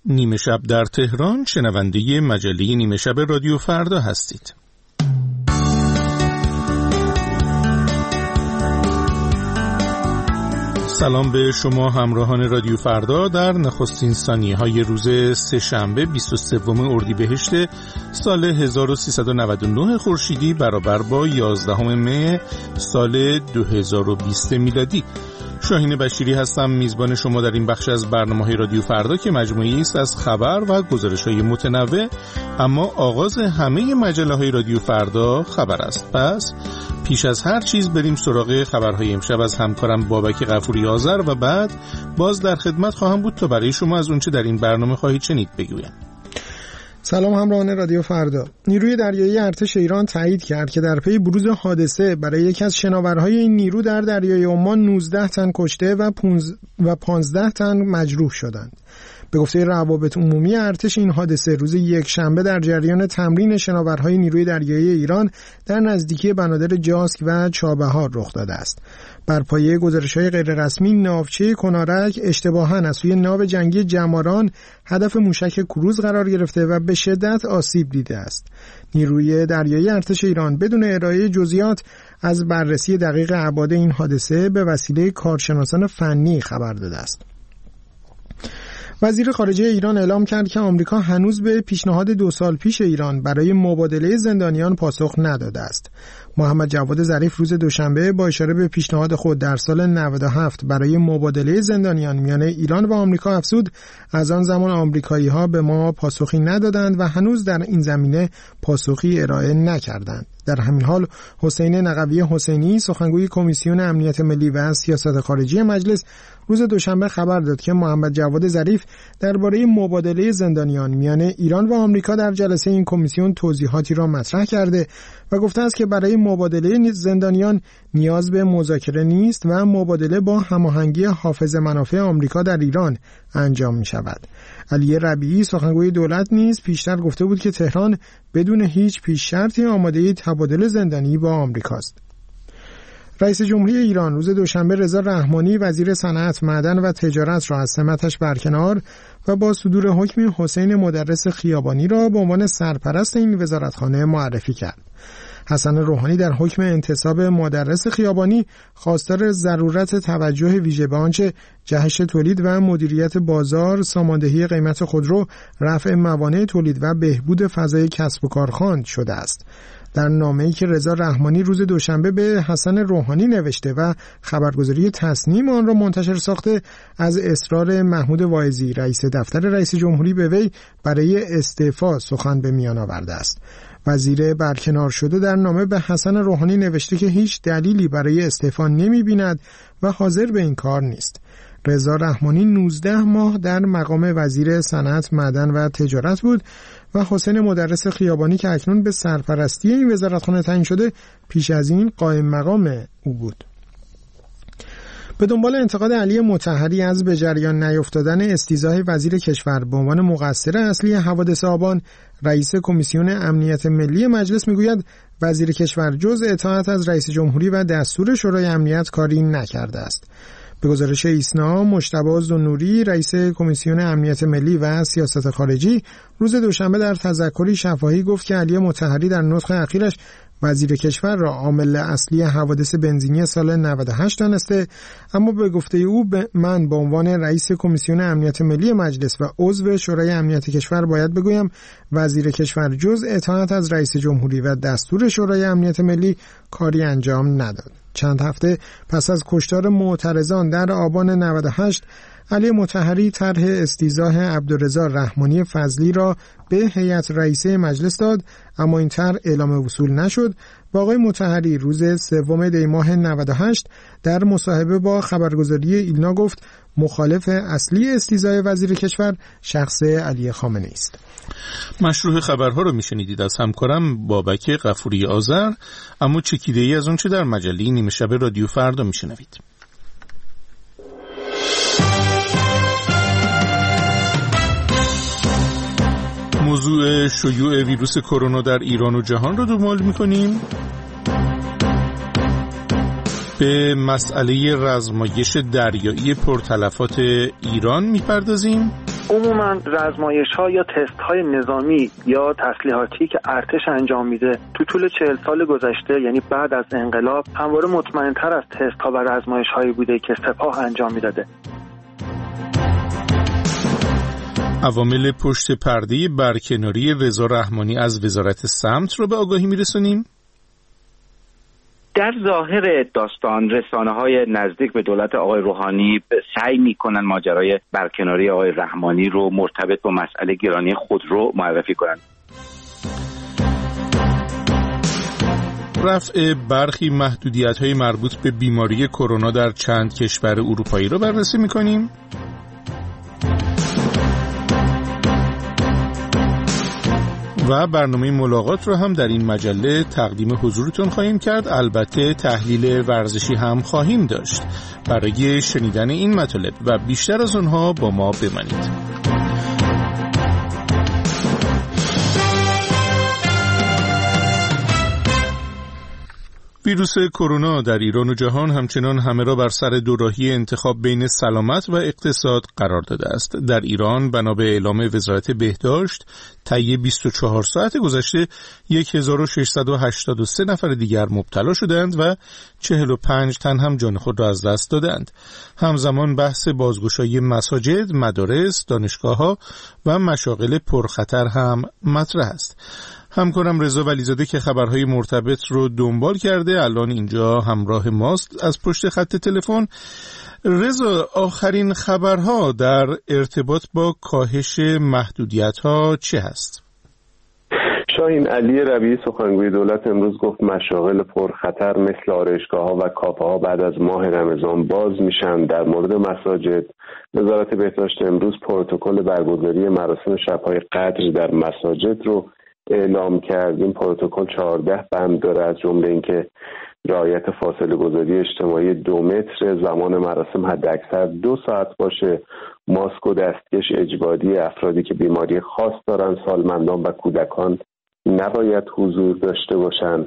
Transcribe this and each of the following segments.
نیمه شب در تهران، شنونده مجله نیمه شب رادیو فردا هستید. سلام به شما همراهان رادیو فردا در نخستین ثانیه‌های روز سه‌شنبه 23 اردیبهشت سال 1399 خورشیدی برابر با 11 می سال 2020 میلادی. شاهین بشیری هستم، میزبان شما در این بخش از برنامه‌های رادیو فردا که مجموعه‌ای است از خبر و گزارش‌های متنوع، اما آغاز همه مجله‌های رادیو فردا خبر است. پس پیش از هر چیز بریم سراغ خبرهای امشب از همکارم بابک غفوری آذر و بعد باز در خدمت خواهم بود تا برای شما از اونچه در این برنامه خواهید شنید بگویم. سلام همراهان رادیو فردا. نیروی دریایی ارتش ایران تایید کرد که در پی بروز حادثه برای یکی از شناورهای این نیرو در دریای عمان 19 تن کشته و 15 تن مجروح شدند. به گفته روابط عمومی ارتش این حادثه روز یکشنبه در جریان تمرین شناورهای نیروی دریایی ایران در نزدیکی بنادر جاسک و چابهار رخ داده است. بر پایه گزارش‌های غیررسمی ناوچه کنارک اشتباهاً از سوی ناو جنگی جماران هدف موشک کروز قرار گرفته و به شدت آسیب دیده است. نیروی دریایی ارتش ایران بدون ارائه جزئیات از بررسی دقیق ابعاد این حادثه به وسیله کارشناسان فنی خبر داده است. وزیر خارجه ایران اعلام کرد که آمریکا هنوز به پیشنهاد 2 سال پیش ایران برای مبادله زندانیان پاسخ نداده است. محمد جواد ظریف روز دوشنبه با اشاره به پیشنهاد خود در سال 97 برای مبادله زندانیان میان ایران و آمریکا افزود: از آن زمان آمریکایی‌ها به ما پاسخی ندادند و هنوز در این زمینه پاسخی ارائه نکردند. در همین حال حسین نقوی حسینی، سخنگوی کمیسیون امنیت ملی و سیاست خارجی مجلس، روز دوشنبه خبر داد که محمد جواد ظریف درباره مبادله زندانیان میان ایران و آمریکا در جلسه این کمیسیون توضیحاتی را مطرح کرده و گفته است که برای مبادله زندانیان نیاز به مذاکره نیست و مبادله با هماهنگی حافظ منافع آمریکا در ایران انجام می شود. علی ربیعی، سخنگوی دولت، نیز پیشتر گفته بود که تهران بدون هیچ پیش شرطی آماده تبادل زندانی با آمریکاست. رئیس جمهوری ایران روز دوشنبه رضا رحمانی وزیر صنعت، معدن و تجارت را از سمتش برکنار و با صدور حکم حسین مدرس خیابانی را به عنوان سرپرست این وزارتخانه معرفی کرد. حسن روحانی در حکم انتصاب مدرس خیابانی خواستار ضرورت توجه ویژه به آنچه جهش تولید و مدیریت بازار، ساماندهی قیمت خودرو، رفع موانع تولید و بهبود فضای کسب و کار خواند شده است. در نامه‌ای که رضا رحمانی روز دوشنبه به حسن روحانی نوشته و خبرگزاری تصنیم آن را منتشر ساخته، از اصرار محمود واعظی رئیس دفتر رئیس جمهوری به وی برای استعفا سخن به میان آورده است. وزیر برکنار شده در نامه به حسن روحانی نوشته که هیچ دلیلی برای استعفا نمی‌بیند و حاضر به این کار نیست. رضا رحمانی 19 ماه در مقام وزیر صنعت، معدن و تجارت بود و حسین مدرس خیابانی که اکنون به سرپرستی این وزارتخانه تعیین شده پیش از این قائم مقام او بود. به دنبال انتقاد علی مطهری از به جریان نیفتادن استیضاح وزیر کشور به عنوان مقصر اصلی حوادث آبان، رئیس کمیسیون امنیت ملی مجلس میگوید وزیر کشور جز اطاعت از رئیس جمهوری و دستور شورای امنیت کاری نکرده است. به گزارش ایسنا، مجتبی ذوالنوری، رئیس کمیسیون امنیت ملی و سیاست خارجی، روز دوشنبه در تذکری شفاهی گفت که علی مطهری در نطق اخیرش وزیر کشور را عامل اصلی حوادث بنزینی سال 98 دانسته، اما به گفته او من به عنوان رئیس کمیسیون امنیت ملی مجلس و عضو شورای امنیت کشور باید بگویم وزیر کشور جز اطاعت از رئیس جمهوری و دستور شورای امنیت ملی کاری انجام نداد. چند هفته پس از کشتار معترضان در آبان 98، علی مطهری طرح استیضاح عبدالرضا رحمانی فضلی را به هیئت رئیسه مجلس داد، اما این طرح اعلام وصول نشد و آقای مطهری روز 3 دی ماه 98 در مصاحبه با خبرگزاری ایلنا گفت مخالف اصلی استیضاح وزیر کشور شخص علی خامنه‌ای است. مشروع خبرها رو میشنیدید از همکارم بابک غفوری آذر، اما چکیده‌ای از اون چه در مجله نیمه شب رادیو فردا میشنوید. موضوع شیوع ویروس کرونا در ایران و جهان رو دنبال می‌کنیم. به مسئله رزمایش دریایی پرتلفات ایران می‌پردازیم عموما رزمایش‌ها یا تست‌های نظامی یا تسلیحاتی که ارتش انجام میده تو طول 40 سال گذشته، یعنی بعد از انقلاب، همواره مطمئن‌تر از تست‌ها و رزمایش‌هایی بوده که سپاه انجام میداده. عوامل پشت پرده برکناری رضا رحمانی از وزارت سمت رو به آگاهی میرسونیم. در ظاهر داستان رسانه‌های نزدیک به دولت آقای روحانی سعی می‌کنن ماجرای برکناری آقای رحمانی رو مرتبط با مسئله گرانی خودرو معرفی کنند. رفع برخی محدودیت‌های مربوط به بیماری کرونا در چند کشور اروپایی رو بررسی می‌کنیم. و برنامه ملاقات رو هم در این مجله تقدیم حضورتون خواهیم کرد. البته تحلیل ورزشی هم خواهیم داشت. برای شنیدن این مطالب و بیشتر از اونها با ما بمانید. ویروس کرونا در ایران و جهان همچنان همه را بر سر دوراهی انتخاب بین سلامت و اقتصاد قرار داده است. در ایران بنا به اعلام وزارت بهداشت طی 24 ساعت گذشته 1683 نفر دیگر مبتلا شدند و 45 تن هم جان خود را از دست دادند. همزمان بحث بازگشایی مساجد، مدارس، دانشگاه‌ها و مشاغل پرخطر هم مطرح است. همکارم رضا ولیزاده که خبرهای مرتبط رو دنبال کرده الان اینجا همراه ماست از پشت خط تلفن. رضا، آخرین خبرها در ارتباط با کاهش محدودیت‌ها چه هست؟ شاهین، علی ربیعی سخنگوی دولت امروز گفت مشاغل پرخطر مثل آرایشگاه‌ها و کافه‌ها بعد از ماه رمضان باز میشن. در مورد مساجد، وزارت بهداشت امروز پروتکل برگزاری مراسم شب‌های قدر در مساجد رو اعلام کرد. این پروتکل 14 بند داره، از جمله اینکه رعایت فاصله گذاری اجتماعی 2 متر، زمان مراسم حداکثر 2 ساعت باشه، ماسک و دستکش اجباری، افرادی که بیماری خاص دارن، سالمندان و کودکان نباید حضور داشته باشن،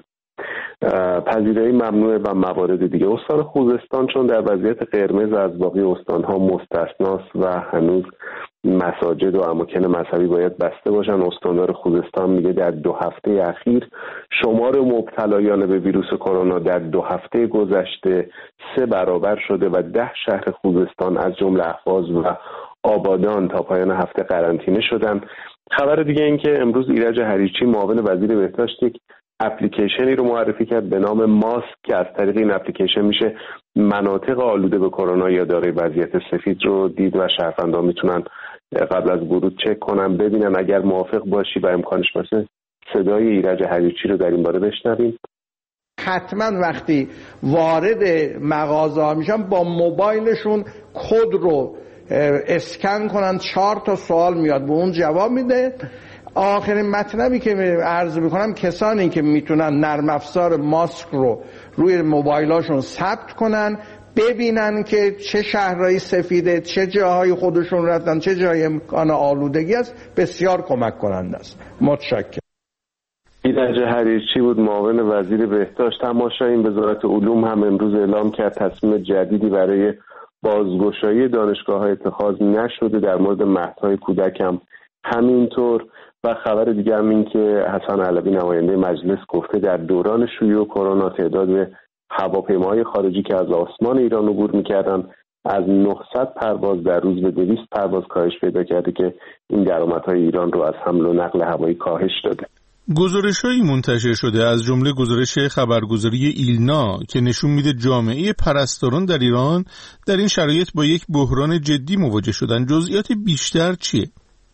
پذیرایی ممنوعه و موارد دیگه. استان خوزستان چون در وضعیت قرمز از باقی استان‌ها مستثناست و هنوز مساجد و اماکن مذهبی باید بسته باشن. استاندار خوزستان میگه در 2 هفته اخیر شمار مبتلایان به ویروس کرونا در 2 هفته گذشته 3 برابر شده و 10 شهر خوزستان از جمله اهواز و آبادان تا پایان هفته قرنطینه شدن. خبر دیگه این که امروز ایرج حریچی معاون وزیر بهداشت یک اپلیکیشنی رو معرفی کرد به نام ماسک که از طریق این اپلیکیشن میشه مناطق آلوده به کرونا یا دارای وضعیت سفید رو دید و شهروندان میتونن قبل از ورود چک کنن، ببینن. اگر موافق باشی و امکانش باشه صدای ایرج حریچی رو در این باره بشنویم. حتما وقتی وارد مغازه میشن با موبایلشون کد رو اسکن کنن، 4 تا سوال میاد به اون جواب میده. آخرین مطلبی که عرض میکنم، کسانی که میتونن نرم افزار ماسک رو روی موبایلاشون ثبت کنن، ببینن که چه شهرهای سفیده، چه جاهای خودشون رفتن، چه جای امکان آلودگی است، بسیار کمک کننده است. متشکرم. ایرج حریچی بود، معاون وزیر بهداشت. تماشاگران وزارت علوم هم امروز اعلام کرد تصمیم جدیدی برای بازگشایی دانشگاه‌ها اتخاذ نشده. در مورد مهدهای کودک هم همینطور. و خبر دیگه هم این که حسن علوی نماینده مجلس گفته در دوران شیوع کرونا تعداد هواپیماهای خارجی که از آسمان ایران عبور می‌کردن از 900 پرواز در روز به 200 پرواز کاهش پیدا کرده که این درآمدهای ایران رو از حمل و نقل هوایی کاهش داده. گزارش‌هایی منتشر شده از جمله گزارش خبرگزاری ایلنا که نشون میده جامعه پرستاران در ایران در این شرایط با یک بحران جدی مواجه شدن. جزئیات بیشتر چیه؟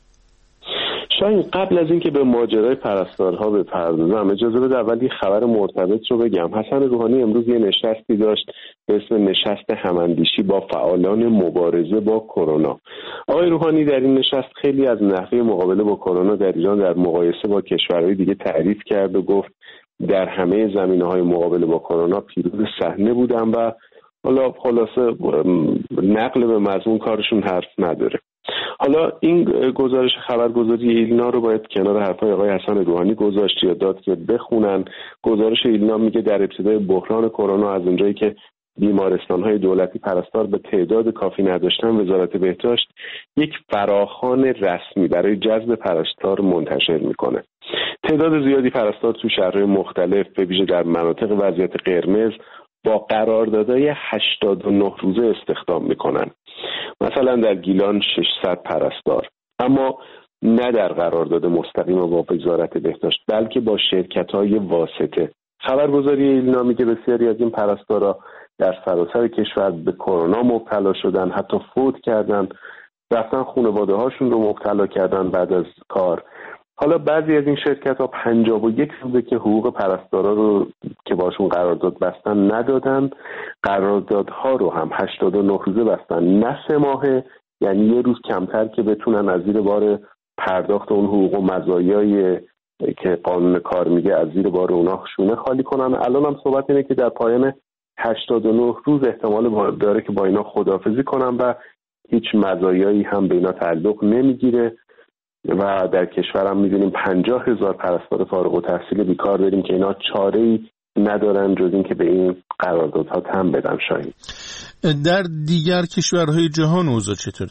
شاید قبل از اینکه به ماجرای پرستارها بپردازم اجازه بده اول یه خبر مرتبط رو بگم. حسن روحانی امروز یه نشستی داشت به اسم نشست هماندیشی با فعالان مبارزه با کرونا. آقای روحانی در این نشست خیلی از نحوه مقابله با کرونا در ایران در مقایسه با کشورهای دیگه تعریف کرد و گفت در همه زمینه‌های مقابله با کرونا پیروز صحنه بودن و حالا خلاصه نقل به مضمون کارشون حرف نداره. حالا این گزارش خبرگزاری ایلنا رو باید کنار حرفای آقای حسن روحانی گذاشت یا داد که بخونن. گزارش ایلنا میگه در ابتدای بحران کرونا از اونجایی که بیمارستان‌های دولتی پرستار به تعداد کافی نداشتن، وزارت بهداشت یک فراخوان رسمی برای جذب پرستار منتشر میکنه. تعداد زیادی پرستار تو شهرهای مختلف به ویژه در مناطق وضعیت قرمز با قراردادهای 89 روزه استخدام میکنن. مثلا در گیلان 600 پرستار، اما نه در قرارداد مستقیم با وزارت بهداشت بلکه با شرکت‌های واسطه. خبرگزاری ایلنا میگه بسیاری از این پرستارا در سراسر کشور به کرونا مبتلا شدن، حتی فوت کردن، رفتن خانواده هاشون رو مبتلا کردن بعد از کار. حالا بعضی از این شرکت‌ها 51 روزه که حقوق پرستارا رو که باشون قرارداد بستن ندادن، قراردادها رو هم 89 روزه بستن، نه 3 ماهه، یعنی یه روز کمتر که بتونن از زیر بار پرداخت اون حقوق و مزایای که قانون کار میگه از زیر بار اونا شونه خالی کنن. الان هم صحبت اینه که در پایان 89 روز احتمال داره که با اینا خداحافظی کنن و هیچ مزایایی هم به اینا تعلق نمیگیره. و در کشورم میدونیم 50,000 پرستار فارغ التحصیل بیکار داریم که اینا چاره‌ای ندارن جز این که به این قراردادها تن بدن. شاهین، در دیگر کشورهای جهان اوضاع چطوره؟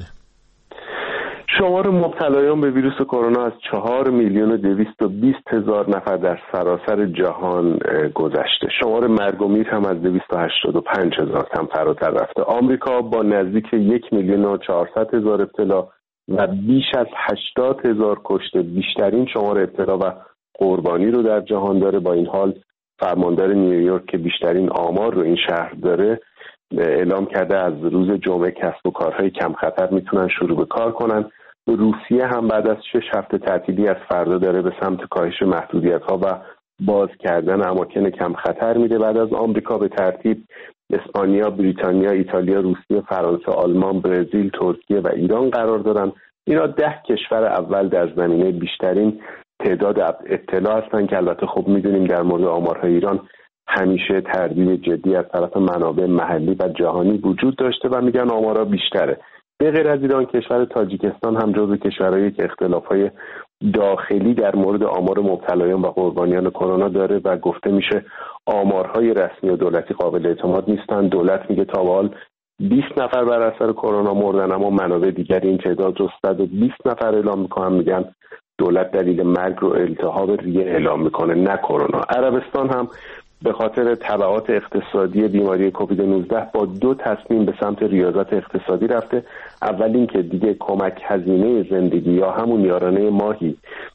شمار مبتلایان به ویروس کرونا از 4,220,000 نفر در سراسر جهان گذشته. شمار مرگ و میر هم از 285,000 تن فراتر رفته. آمریکا با نزدیک 1,400,000 ابتلا و بیش از 80,000 کشته بیشترین شمار ابتلا و قربانی رو در جهان داره. با این حال فرماندار نیویورک که بیشترین آمار رو این شهر داره اعلام کرده از روز جمعه کسب و کارهای کم خطر میتونن شروع به کار کنن. روسیه هم بعد از 6 هفته تعطیلی از فردا داره به سمت کاهش محدودیت‌ها و باز کردن اماکن کم خطر میره. بعد از آمریکا به ترتیب اسپانیا، بریتانیا، ایتالیا، روسیه، فرانسه، آلمان، برزیل، ترکیه و ایران قرار دارن. اینا 10 کشور اول در زمینه بیشترین تعداد ابتلا هستن که البته خب میدونیم در مورد آمارهای ایران همیشه تردید جدی از طرف منابع محلی و جهانی وجود داشته و میگن آمارها بیشتره. به غیر از ایران کشور تاجیکستان هم جزو کشورهایی که اختلافهای داخلی در مورد آمار مبتلایان و قربانیان کرونا داره و گفته میشه آمارهای رسمی و دولتی قابل اعتماد نیستن. دولت میگه تا به حال 20 نفر بر اثر کرونا مردن، اما منابع دیگر این تعداد رو 120 نفر اعلام میکنن. میگن دولت دلیل مرگ رو التهاب ریه اعلام میکنه، نه کرونا. عربستان هم به خاطر تبعات اقتصادی بیماری کووید 19 با 2 تصمیم به سمت ریاضت اقتصادی رفته. اول این که دیگه کمک هزینه زندگی یا همون یارانه ماهی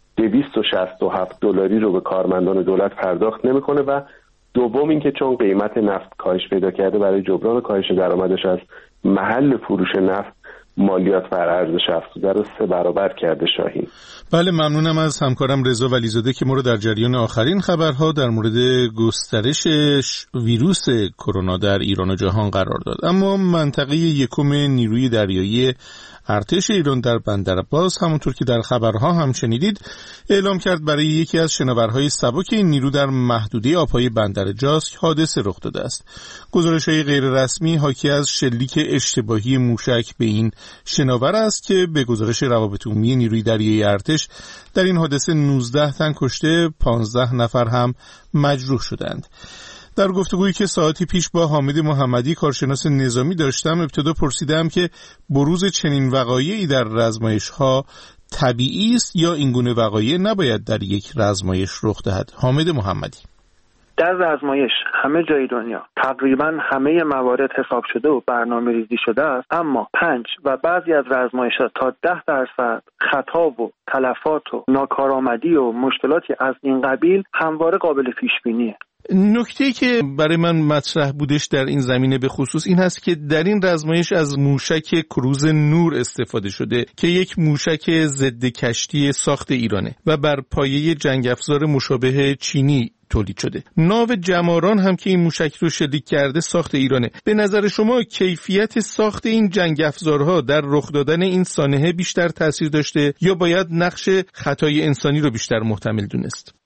$267 رو به کارمندان دولت پرداخت نمیکنه و دوم این که چون قیمت نفت کاهش پیدا کرده برای جبران کاهش درآمدش از محل فروش نفت مالیات بر ارزش افزوده رو 3 برابر کرده. شاهین، بله، ممنونم از همکارم رضا ولیزاده که ما رو در جریان آخرین خبرها در مورد گسترش ویروس کرونا در ایران و جهان قرار داد. اما منطقه یکم نیروی دریایی ارتش ایران در بندر عباس، همونطور که در خبرها هم شنیدید، اعلام کرد برای یکی از شناورهای سبک این نیرو در محدوده آبهای بندر جاسک حادثه رخ داده است. گزارش‌های غیر رسمی حاکی از شلیک اشتباهی موشک به این شناور است که به گزارش روابط عمومی نیروی دریایی ارتش در این حادثه 19 تن کشته، 15 نفر هم مجروح شدند. در گفتگویی که ساعتی پیش با حامد محمدی کارشناس نظامی داشتم، ابتدا پرسیدم که بروز چنین وقایعی در رزمایش‌ها طبیعی است یا این گونه وقایع نباید در یک رزمایش رخ دهد. حامد محمدی: در رزمایش همه جای دنیا تقریبا همه موارد حساب شده و برنامه ریزی شده است، اما 5 و بعضی از رزمایش‌ها تا 10% خطا و تلفات و ناکارآمدی و مشکلاتی از این قبیل همواره قابل پیش بینیه. نکته‌ای که برای من مطرح بودش در این زمینه به خصوص این هست که در این رزمایش از موشک کروز نور استفاده شده که یک موشک ضد کشتی ساخت ایرانه و بر پایه جنگ افزار مشابه چینی تولید شده. ناو جماران هم که این موشک رو شلیک کرده ساخت ایرانه. به نظر شما کیفیت ساخت این جنگ افزارها در رخ دادن این سانحه بیشتر تاثیر داشته یا باید نقش خطای انسانی رو بیشتر محتمل دونست؟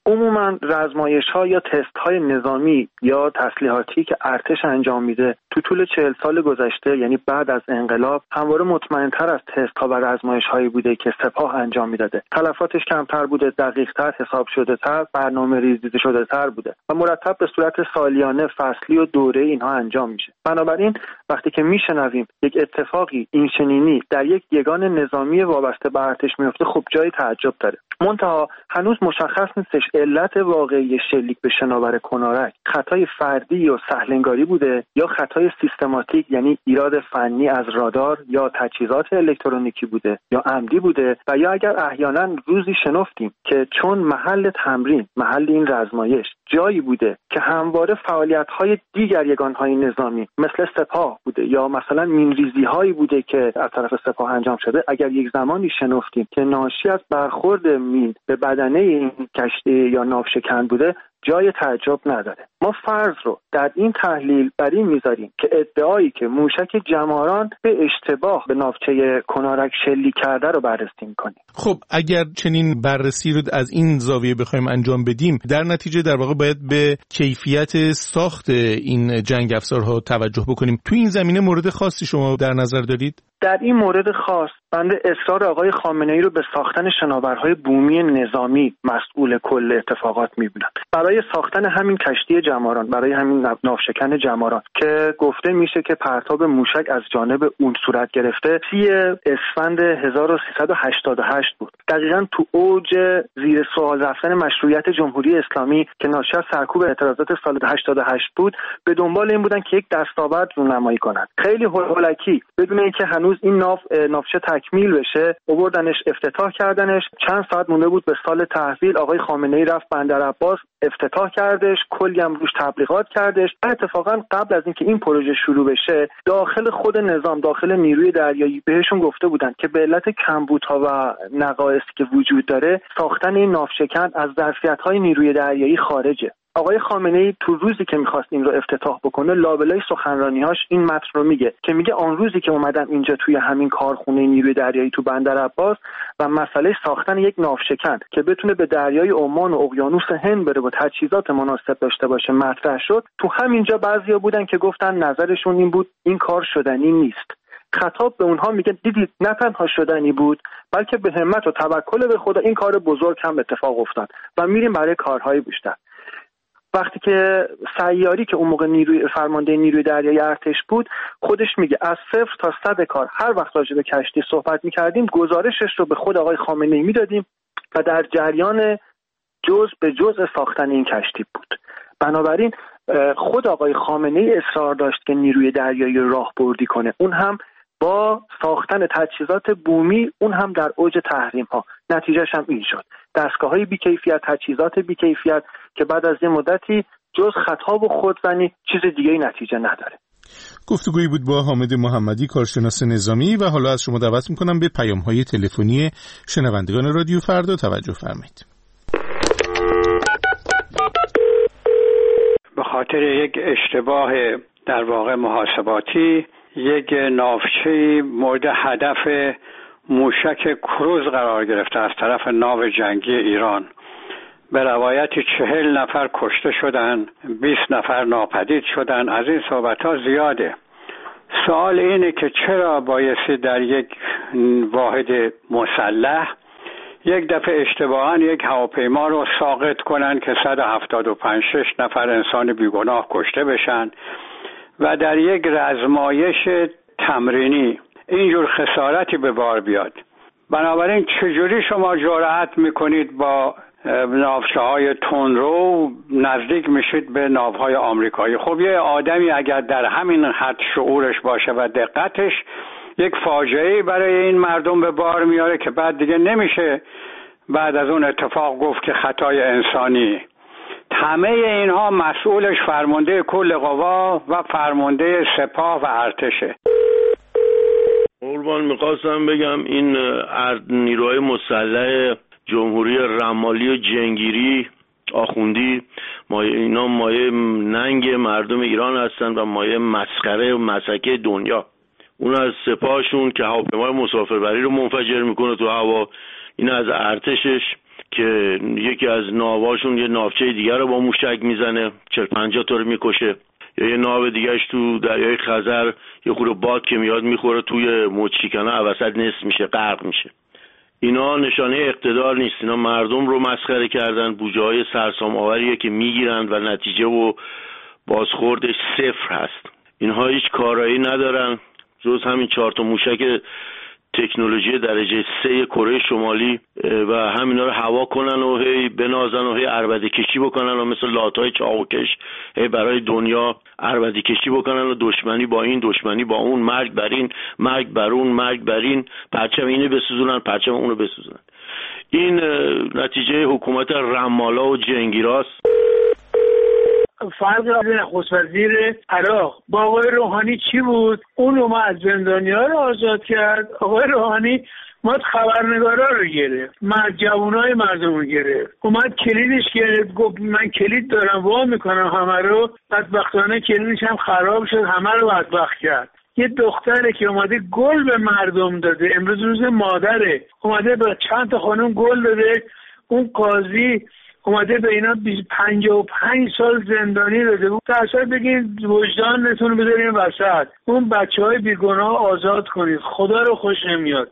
عموما رزمایش‌ها یا تست‌های نظامی یا تسلیحاتی که ارتش انجام میده تو طول 40 سال گذشته، یعنی بعد از انقلاب، همواره مطمئن‌تر از تست‌ها و رزمایش‌هایی بوده که سپاه انجام میداده. تلفاتش کمتر بوده، دقیق‌تر حساب شده‌تر، برنامه‌ریزی شده‌تر بوده و مرتب به صورت سالیانه، فصلی و دوره اینها انجام میشه. بنابراین وقتی که میشنویم یک اتفاقی این چنینی در یک یگان نظامی وابسته به ارتش میفته، خب جای تعجب داره. منتها هنوز مشخص نیستش علت واقعی شلیک به شناور کنارک خطای فردی یا سهلنگاری بوده یا خطای سیستماتیک، یعنی ایراد فنی از رادار یا تجهیزات الکترونیکی بوده یا عمدی بوده، و یا اگر احیانا روزی شنفتیم که چون محل تمرین، محل این رزمایش جایی بوده که همواره فعالیت‌های دیگر یگان‌های نظامی مثل سپاه بوده یا مثلا مین‌ریزی‌هایی بوده که از طرف سپاه انجام شده، اگر یک زمانی شنفتیم که ناشی از برخورد مین به بدنه این کشتی یا ناوشکن بوده، جای تعجب نداره. ما فرض رو در این تحلیل بر این میذاریم که ادعایی که موشک جماران به اشتباه به ناوچه کنارک شلیک کرده رو بررسی میکنیم. خب اگر چنین بررسی رو از این زاویه بخوایم انجام بدیم، در نتیجه در واقع باید به کیفیت ساخت این جنگ افزارها توجه بکنیم. تو این زمینه مورد خاصی شما در نظر دارید؟ در این مورد خاص بنده اصرار آقای خامنه‌ای رو به ساختن شناورهای بومی نظامی مسئول کل اتفاقات می‌بینم. برای ساختن همین کشتی جماران، برای همین ناوشکن جماران که گفته میشه که پرتاب موشک از جانب اون صورت گرفته، 30 اسفند 1388 بود. دقیقاً تو اوج زیر سوال رفتن مشروعیت جمهوری اسلامی که ناشی از سرکوب اعتراضات سال 88 بود، به دنبال این بودن که یک دستاورد رونمایی کنند. خیلی هولکی بدون اینکه هنوز این ناوچه تکمیل بشه آوردنش، افتتاح کردنش. چند ساعت مونده بود به سال تحویل، آقای خامنه‌ای رفت بندر عباس، افتتاح کردش، کلی هم روش تبلیغات کردش. اتفاقا قبل از اینکه این پروژه شروع بشه، داخل خود نظام، داخل نیروی دریایی بهشون گفته بودن که به علت کمبودها و نقایصی که وجود داره، ساختن این ناوشکن از ظرفیت‌های نیروی دریایی خارجه. آقای خامنه‌ای تو روزی که می‌خواست این رو افتتاح بکنه، لابلای سخنرانی‌هاش این متن رو میگه آن روزی که اومدم اینجا توی همین کارخونه نیروی دریایی تو بندر عباس و مسئله ساختن یک ناوشکن که بتونه به دریای عمان و اقیانوس هند بره و تجهیزات مناسب داشته باشه مطرح شد. تو همینجا بعضیا بودن که گفتن نظرشون این بود این کار شدنی نیست. خطاب به اونها میگه دیدید نه تنها شدنی بود، بلکه به همت و توکل به خدا این کار بزرگ هم اتفاق افتاد و میریم برای کارهای بیشتر. وقتی که سیاری که اون موقع فرمانده نیروی دریایی ارتش بود، خودش میگه از 0 تا 100 کار هر وقت راجع به کشتی صحبت میکردیم گزارشش رو به خود آقای خامنه‌ای میدادیم و در جریان جزء به جزء ساختن این کشتی بود. بنابراین خود آقای خامنه‌ای اصرار داشت که نیروی دریایی راهبردی کنه، اون هم با ساختن تجهیزات بومی، اون هم در اوج تحریم ها. نتیجهش هم این شد، دستگاه‌های بی‌کیفیت، تجهیزات بی‌کیفیت که بعد از یه مدتی جز خطا و خودزنی چیز دیگه‌ای نتیجه نداره. گفتگویی بود با حامد محمدی، کارشناس نظامی، و حالا از شما دعوت می‌کنم به پیام‌های تلفنی شنوندگان رادیو فردا توجه فرمایید. به خاطر یک اشتباه در واقع محاسباتی، یک ناوچه‌ای مورد هدف موشک کروز قرار گرفته از طرف ناو جنگی ایران. به روایتی 40 نفر کشته شدن، 20 نفر ناپدید شدن. از این صحبت‌ها زیاده. سوال اینه که چرا بایستی در یک واحد مسلح یک دفعه اشتباهاً یک هواپیما رو ساقط کنن که 175 نفر انسان بیگناه کشته بشن و در یک رزمایش تمرینی اینجور خسارتی به بار بیاد. بنابراین چجوری شما جرأت میکنید با ناوچه‌های تندرو نزدیک میشید به ناوهای آمریکایی؟ خب یه آدمی اگر در همین حد شعورش باشه و دقتش، یک فاجعه‌ای برای این مردم به بار میاره که بعد دیگه نمیشه بعد از اون اتفاق گفت که خطای انسانی. همه اینها مسئولش فرمانده کل قوا و فرمانده سپاه و ارتشه. قربان میخواستم بگم این نیروهای مسلح جمهوری رمالی و جنگیری آخوندی اینا مایه ننگ مردم ایران هستن و مایه مسخره و مسکه دنیا. اون از سپاهشون که هواپیمای مسافربری رو منفجر میکنه تو هوا، این از ارتشش که یکی از ناواشون یه ناوچه دیگر رو با موشک میزنه 40-50 تا رو میکشه، یا یه ناو دیگهش تو دریای خزر یه خورده باد که میاد میخوره توی موج‌شکن‌ها وسط نصف میشه، غرق میشه. اینا نشانه اقتدار نیست، اینا مردم رو مسخره کردن، بوجه‌های سرسام آوریه که میگیرن و نتیجه و بازخوردش صفر هست. اینها هیچ کارایی ندارن جز همین 4 تا موشک تکنولوژی درجه 3 کره شمالی و همینا رو هوا کنن و هی بنازن و هی عربده کشی بکنن و مثل لاتای چاوکش هی برای دنیا عربده کشی بکنن و دشمنی با این دشمنی با اون، مرگ بر این مرگ بر اون مرگ بر این، پرچم اینو بسوزونن پرچم اونو بسوزونن. این نتیجه حکومت رمالا و جنگیراست. فرق نخست وزیر عراق با آقای روحانی چی بود؟ اون ما از زندانی‌ها رو آزاد کرد. آقای روحانی ما خبرنگارا رو گرفت، جوانای مردم رو گرفت، اومد کلیدش گرفت، گفت من کلید دارم وا میکنم همه رو. بدبختانه کلیدش هم خراب شد، همه رو بدبخت کرد. یه دختره که اومده گل به مردم داده، امروز روز مادره، اومده به چند تا خانم گل داده، اون قاضی اومده به اینا 55 سال زندانی داده بود. اصلا بگین وجدانتون رو بذارین وسط، اون بچه‌های بیگناه آزاد کنید، خدا رو خوش نمیاد.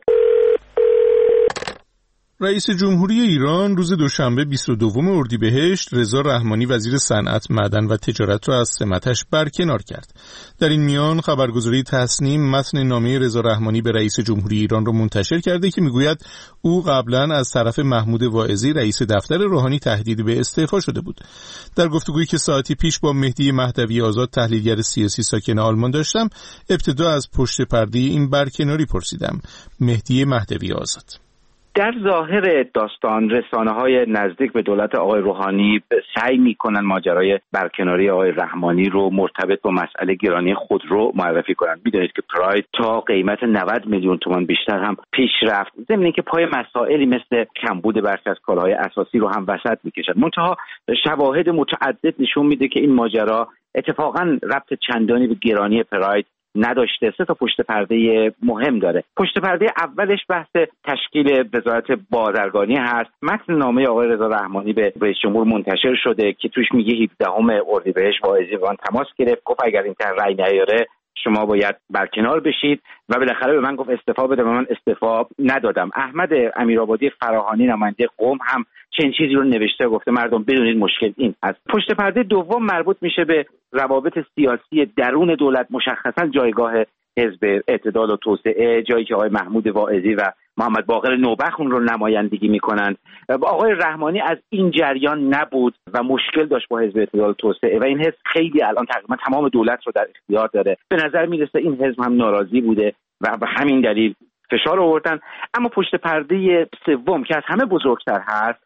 رئیس جمهوری ایران روز دوشنبه 22 اردیبهشت رضا رحمانی وزیر صنعت، معدن و تجارت را از سمتش برکنار کرد. در این میان خبرگزاری تصنیم متن نامه رضا رحمانی به رئیس جمهوری ایران را منتشر کرده که میگوید او قبلا از طرف محمود واعظی رئیس دفتر روحانی تهدید به استعفا شده بود. در گفتگویی که ساعتی پیش با مهدی مهدوی آزاد تحلیلگر سیاسی ساکن آلمان داشتم، ابتدا از پشت پرده این برکناری پرسیدم. مهدی مهدوی آزاد: در ظاهر داستان رسانه‌های نزدیک به دولت آقای روحانی سعی می‌کنن ماجرای برکناری آقای رحمانی رو مرتبط با مسئله گرانی خودرو معرفی کنن. می‌دونید که پراید تا قیمت 90 میلیون تومان بیشتر هم پیش رفت، ضمن اینکه پای مسائلی مثل کمبود برخی از کالاهای اساسی رو هم وسط می‌کشن. منتها شواهد متعدد نشون میده که این ماجرا اتفاقاً ربط چندانی به گرانی پراید نداشته. 3 تا پشت پرده مهم داره. پشت پرده اولش بحث تشکیل وزارت بازرگانی هست. متن نامه آقای رضا رحمانی به رئیس جمهور منتشر شده که توش میگه 17 اردیبهشت واعظی با من تماس گرفت، گفت اگر این طرح رأی نیاره شما باید برکنار بشید و بالاخره به من گفت استعفا بده و من استعفا ندادم. احمد امیرآبادی فراهانی نماینده قم هم چنین چیزی رو نوشته، گفته مردم بدونید مشکل این است. پشت پرده دوم مربوط میشه به روابط سیاسی درون دولت، مشخصا جایگاه حزب اعتدال و توسعه، جایی که آقای محمود واعظی و محمد باقر نوبخت اون رو نمایندگی میکنن. آقای رحمانی از این جریان نبود و مشکل داشت با حزب اعتدال و توسعه و این حزب خیلی الان تقریبا تمام دولت رو در اختیار داره. به نظر میرسه این حزب هم ناراضی بوده و به همین دلیل فشار آوردن. اما پشت پرده سوم که از همه بزرگتر هست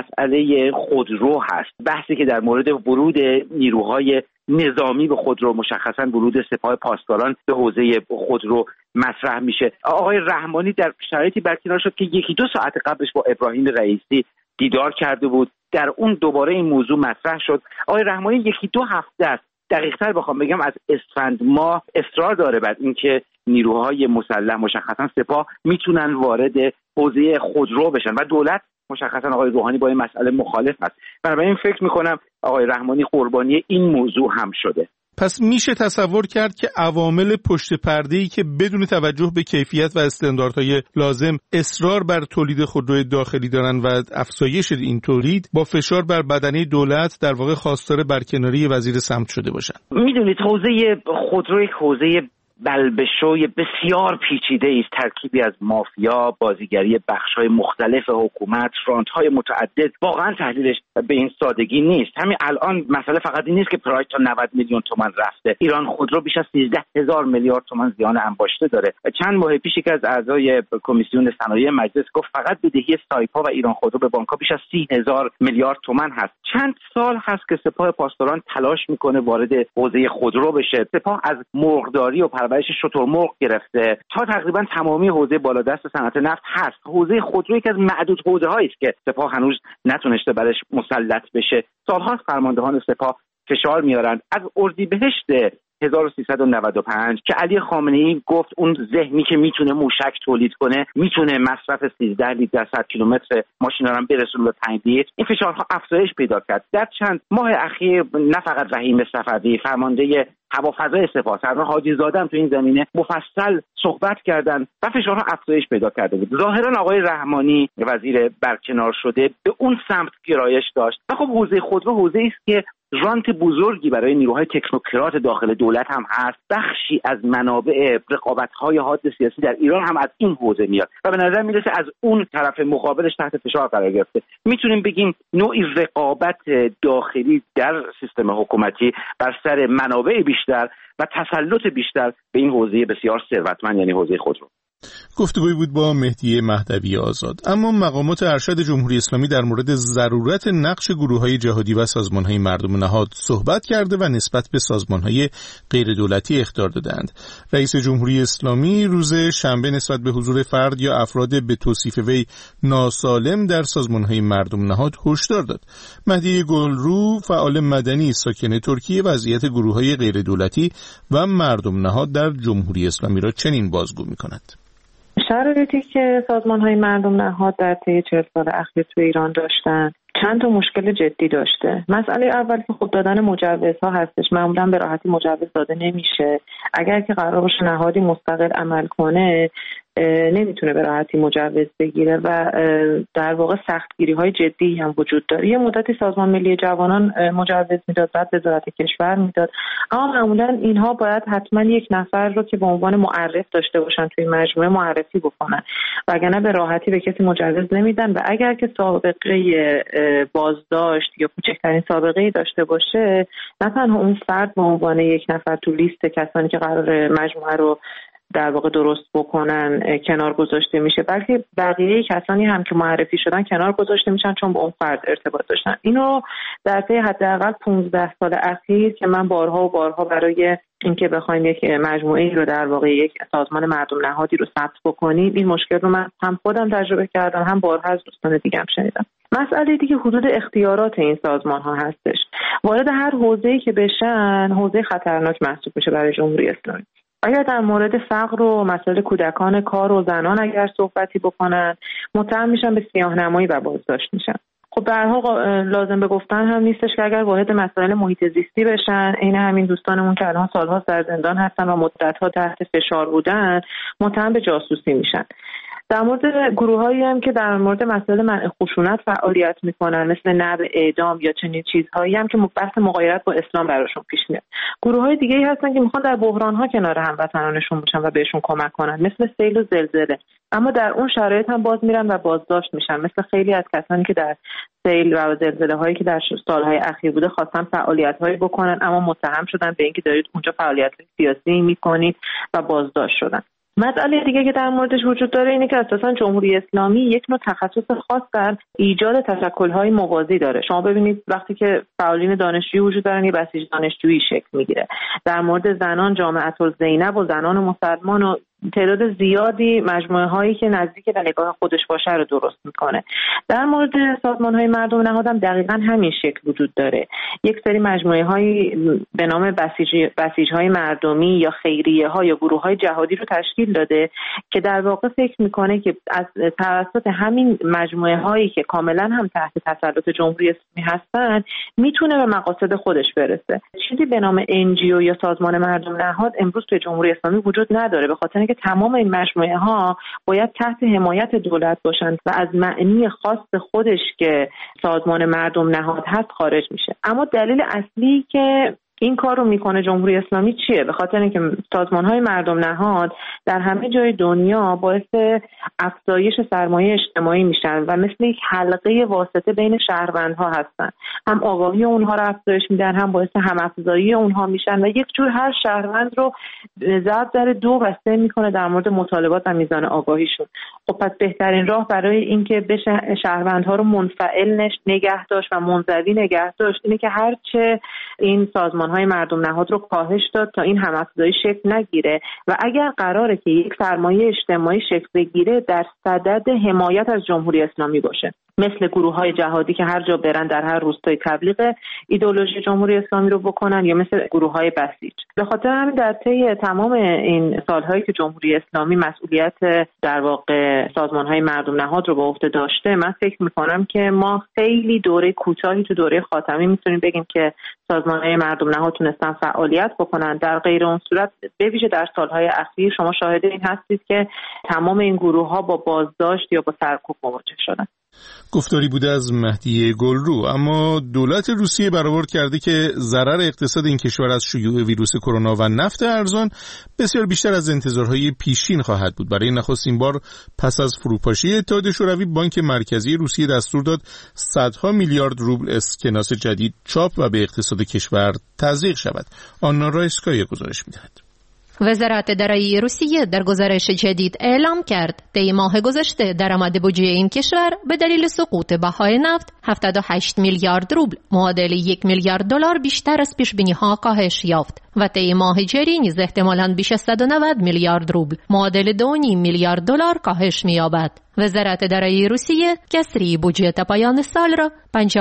مسئله خودرو هست، بحثی که در مورد ورود نیروهای نظامی به خودرو، مشخصا ورود سپاه پاسداران به حوزه خودرو مطرح میشه. آقای رحمانی در شرایطی برکنار شد که 1-2 ساعت قبلش با ابراهیم رئیسی دیدار کرده بود، در اون دوباره این موضوع مطرح شد. آقای رحمانی 1-2 هفته است، دقیق‌تر بخوام بگم از اسفند ماه اصرار داره بر اینکه نیروهای مسلح مشخصا سپاه میتونن وارد حوزه خودرو بشن و دولت مشخصا آقای روحانی با این مسئله مخالف است. بنابراین فکر میکنم آقای رحمانی قربانی این موضوع هم شده. پس میشه تصور کرد که عوامل پشت پرده‌ای که بدون توجه به کیفیت و استانداردهای لازم اصرار بر تولید خودروی داخلی دارن و افزایش این تولید با فشار بر بدنه دولت در واقع خواستار برکناری وزیر صمت شده باشن. میدونید حوزه خودرو یک حوزه بلبشوی بسیار پیچیده است، ترکیبی از مافیا، بازیگری بخش‌های مختلف حکومت، فرانت‌های متعدد. واقعا تحلیلش به این سادگی نیست. همین الان مسئله فقط این نیست که پراید تا 90 میلیون تومان رفته. ایران خودرو بیش از 13,000 میلیارد تومان زیان انباشته داره. چند ماه پیش که از اعضای کمیسیون صنایع مجلس گفت فقط بدهی سایپا و ایران خودرو به بانک‌ها بیش از 30,000 میلیارد تومان هست. چند سال هست که سپاه پاسداران تلاش میکنه وارد حوزه خودرو بشه. سپاه از مرغداری و پرورش شترمرغ گرفته تا تقریبا تمامی حوزه بالادست صنعت نفت هست. حوزه خودرو یکی از معدود حوزه‌هایی است که سپاه هنوز نتونسته برش مسلط بشه. سال‌ها فرماندهان سپاه فشار میارن. از اردیبهشت 1395 که علی خامنه‌ای گفت اون ذهنی که میتونه موشک تولید کنه میتونه مصرف 13 لیتر در 100 کیلومتر ماشینا رو برسونه به 5 لیتر. این فشارها افزایش پیدا کرد. در چند ماه اخیر نه فقط رحیم صفوی، فرمانده هوافضای سپاه سالار حاجی زاده هم تو این زمینه مفصل صحبت کردن و فشارها افزایش پیدا کرده بود. ظاهرا آقای رحمانی وزیر برکنار شده به اون سمت گرایش داشت و خب حوزه خودرو حوزه‌ای است که رانت بزرگی برای نیروهای تکنوکرات داخل دولت هم هست. بخشی از منابع رقابت‌های حاد سیاسی در ایران هم از این حوزه میاد و به نظر میرسه از اون طرف مقابلش تحت فشار قرار گرفته. میتونیم بگیم نوعی رقابت داخلی در سیستم حکومتی بر سر منابع بیشتر و تسلط بیشتر به این حوزه بسیار ثروتمند یعنی حوزه خودرو. گفتگویی بود با مهدی مهدوی آزاد. اما مقامات ارشد جمهوری اسلامی در مورد ضرورت نقش گروه‌های جهادی و سازمان‌های مردم نهاد صحبت کرده و نسبت به سازمان‌های غیردولتی اخطار دادند. رئیس جمهوری اسلامی روز شنبه نسبت به حضور فرد یا افراد به توصیف وی ناسالم در سازمان‌های مردم نهاد هشدار داد. مهدی گلرو، فعال مدنی ساکن ترکیه، وضعیت گروه‌های غیردولتی و مردم نهاد در جمهوری اسلامی را چنین بازگو می‌کند. شرایطی که سازمان‌های مردم نهاد در طی 40 سال اخیر تو ایران داشتن چند تا مشکل جدی داشته. مسئله اول که خود دادن مجوزها هستش. معمولا به راحتی مجوز داده نمیشه. اگر که قرار باشه نهادی مستقل عمل کنه نمیتونه به راحتی مجوز بگیره و در واقع سختگیری‌های جدی هم وجود داره. یه مدتی سازمان ملی جوانان مجوز میداد، بعد وزارت کشور میداد، اما معمولا اینها باید حتما یک نفر رو که به عنوان معرف داشته باشن توی مجموعه معرفی بکنن، وگرنه به راحتی به کسی مجوز نمیدن و اگر که سابقه بازداشت یا کوچکترین سابقه‌ای داشته باشه نه تنها اون فرد به عنوان یک نفر تو لیست کسانی که قرار مجموعه رو در واقع درست بکنن کنار گذاشته میشه، بلکه بقیه کسانی هم که معرفی شدن کنار گذاشته میشن چون با اون فرد ارتباط داشتن. اینو در طی حداقل 15 سال اخیر که من بارها و بارها برای اینکه بخوایم یک مجموعه رو در واقع یک سازمان مردم نهادی رو ثبت بکنیم این مشکل رو من هم خودم تجربه کردم هم بارها از دوستان دیگه هم شنیدم. مسئله دیگه حدود اختیارات این سازمان ها هستش. وارد هر حوزه‌ای که بشن حوزه خطرناک محسوب میشه برای جمهوری اسلامی. اگر در مورد فقر و مسائل کودکان کار و زنان اگر صحبتی بکنن متهم میشن به سیاه‌نمایی و بازداشت میشن. خب به هر حال لازم به گفتن هم نیستش که اگر واحد مسائل محیط زیستی بشن، عین همین دوستانمون که الان سال‌ها در زندان هستن و مدت‌ها تحت فشار بودن متهم به جاسوسی میشن. در مورد گروهایی هم که در مورد مسائل منع خشونت فعالیت میکنن مثل نبع اعدام یا چنین چیزهایی هم که بحث مغایرت با اسلام براشون پیش میاد. گروه‌های دیگه‌ای هستن که میخوان در بحران‌ها کنار هموطنانشون باشن و بهشون کمک کنن مثل سیل و زلزله، اما در اون شرایط هم باز میرن و بازداشت میشن، مثل خیلی از کسانی که در سیل و زلزله‌هایی که در سال‌های اخیر بوده خواستن فعالیت‌هایی بکنن اما متهم شدن به اینکه دارید اونجا فعالیت‌های سیاسی میکنید و بازداشت شدن. مسئله دیگه که در موردش وجود داره اینه که اساساً جمهوری اسلامی یک نوع تخصص خاص در ایجاد تشکل‌های موازی داره. شما ببینید وقتی که فعالین دانشجویی وجود دارن یه بسیج دانشجویی شکل میگیره. در مورد زنان جامعه الزینب و زنان مسلمان و تعداد زیادی مجموعه هایی که نزدیک به نگاه خودش باشه رو درست میکنه. در مورد سازمان های مردم نهاد هم دقیقاً همین شکل وجود داره. یک سری مجموعه هایی به نام بسیج های مردمی یا خیریه ها یا گروه های جهادی رو تشکیل داده که در واقع فکر میکنه که از توسط همین مجموعه هایی که کاملا هم تحت تسلط جمهوری اسلامی هستن میتونه به مقاصد خودش برسه. چیزی به نام NGO یا سازمان مردم نهاد امروز توی جمهوری اسلامی وجود نداره، به خاطر که تمام این مجموعه ها باید تحت حمایت دولت باشند و از معنی خاص خودش که سازمان مردم نهاد هست خارج میشه. اما دلیل اصلی که این کار رو میکنه جمهوری اسلامی چیه؟ به خاطر اینکه سازمان‌های مردم نهاد در همه جای دنیا باعث افزایش سرمایه اجتماعی میشن و مثل یک حلقه واسطه بین شهروندها هستن. هم آگاهی اونها رو افزایش میدن، هم باعث هم افزایی اونها میشن و یک جور هر شهروند رو ضرب در 2 و 3 میکنه در مورد مطالبات و میزان آگاهیشون. خب پس بهترین راه برای اینکه بشه شهروندها رو منفعل نگه داشت و منزوی نگه داشت اینه که هرچه این سازمان های مردم نهاد رو کاهش داد تا این هم‌افزایی شکل نگیره و اگر قراره که یک سرمایه اجتماعی شکل بگیره در صدد حمایت از جمهوری اسلامی باشه. مثل گروه‌های جهادی که هر جا برن در هر روستایی تبلیغ ایدئولوژی جمهوری اسلامی رو بکنن، یا مثل گروه‌های بسیج. به خاطر همین در طی تمام این سال‌هایی که جمهوری اسلامی مسئولیت در واقع سازمان‌های مردم نهاد رو به عهده داشته، من فکر می‌کنم که ما خیلی دوره کوتاهی تو دوره خاتمی می‌تونیم بگیم که سازمان‌های مردم نهاد تونستن فعالیت بکنن. در غیر اون صورت به ویژه در سال‌های اخیر شما شاهد این هستید که تمام این گروه‌ها با بازداشت یا با سرکوب مواجه شدن. گفتاری بوده از مهدی گلرو. اما دولت روسیه برآورد کرده که ضرر اقتصاد این کشور از شیوع ویروس کرونا و نفت ارزان بسیار بیشتر از انتظارهای پیشین خواهد بود. برای نخستین بار پس از فروپاشی اتحاد شوروی، بانک مرکزی روسیه دستور داد صدها میلیارد روبل اسکناس جدید چاپ و به اقتصاد کشور تزریق شود. آنا رایسکایا گزارش می‌دهد. وزارت درآمد روسیه در گزارش جدید اعلام کرد طی ماه گذشته درآمد بودجه این کشور به دلیل سقوط بهای نفت 78 میلیارد روبل معادل 1 میلیارد دلار بیشتر از پیش‌بینی‌ها کاهش یافت و طی ماه جاری نیز احتمالاً بیش از 190 میلیارد روبل معادل 2.5 میلیارد دلار کاهش می‌یابد. وزارت درآمد روسیه کسری بودجه تا پایان سال را